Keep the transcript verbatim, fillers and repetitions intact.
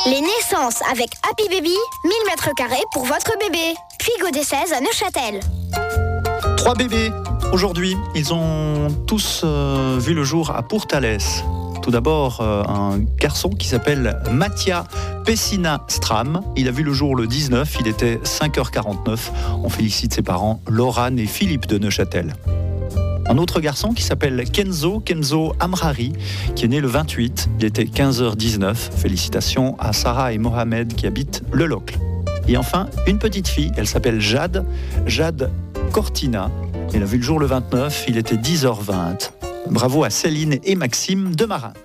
Les naissances avec Happy Baby, mille mètres carrés pour votre bébé. Puis Godet seize à Neuchâtel. Trois bébés aujourd'hui, ils ont tous euh, vu le jour à Pourtalès. Tout d'abord, euh, un garçon qui s'appelle Mattia Pessina Stram. Il a vu le jour le dix-neuf, il était cinq heures quarante-neuf. On félicite ses parents, Laurane et Philippe de Neuchâtel. Un autre garçon qui s'appelle Kenzo, Kenzo Amrari, qui est né le vingt-huit, il était quinze heures dix-neuf. Félicitations à Sarah et Mohamed qui habitent Le Locle. Et enfin, une petite fille, elle s'appelle Jade, Jade Cortina. Elle a vu le jour le vingt-neuf, il était dix heures vingt. Bravo à Céline et Maxime de Marin.